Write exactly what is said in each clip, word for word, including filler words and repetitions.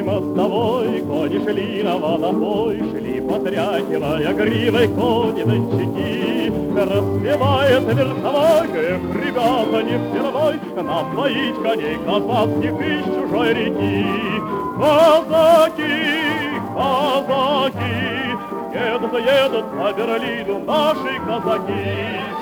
мостовой кони шли на водопой, шли, потряхивая гривой кони-дончаки. Распевает верховой, эх, ребята, не впервой напоить коней казацких из чужой реки. Казаки, казаки, едут, едут по Берлину наши казаки.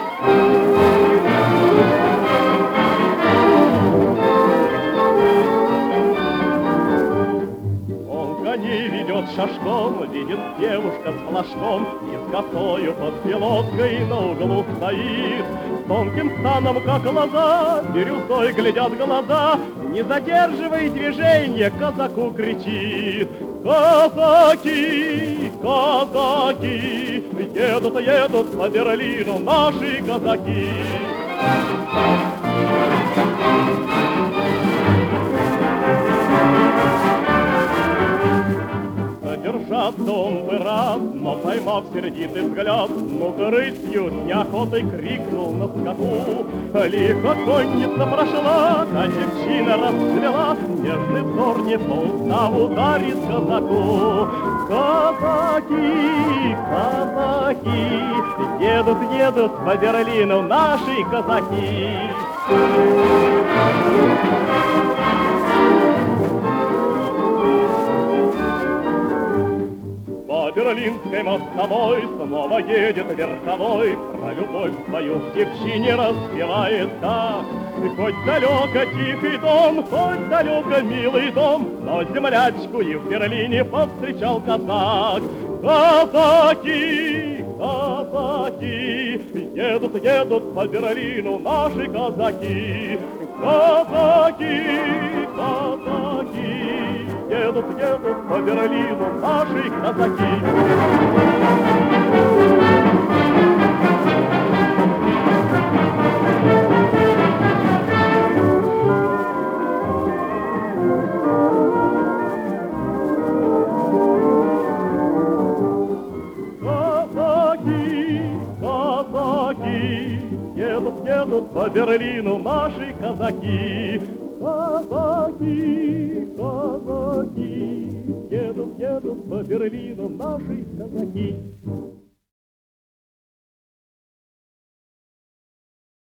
Коней ведет шашком, видит девушка с флажком, и с косою под пилоткой на углу стоит. С тонким станом, как лоза, бирюзой глядят глаза, не задерживай движение, казаку кричит. Казаки, казаки, едут, едут по Берлину наши казаки. Держат дом бы раз, но поймав сердитый взгляд, ну-ка рысью с неохотой крикнул на скаку. Лихо конница прошла, а девчина расцвела, нежный взор не по уставу дарит казаку. Казаки, казаки, едут, едут по Берлину наши казаки. По Берлинской мостовой снова едет верховой, про любовь свою в девчине распевает так. Хоть далеко тихий дом, хоть далеко милый дом, но землячку и в Берлине повстречал казак. Казаки, казаки, едут, едут по Берлину наши казаки. Казаки, казаки, едут, едут по Берлину наши казаки. Казаки, казаки, едут, едут по Берлину наши казаки. Казаки, казаки, едут, едут по Берлину наши казаки.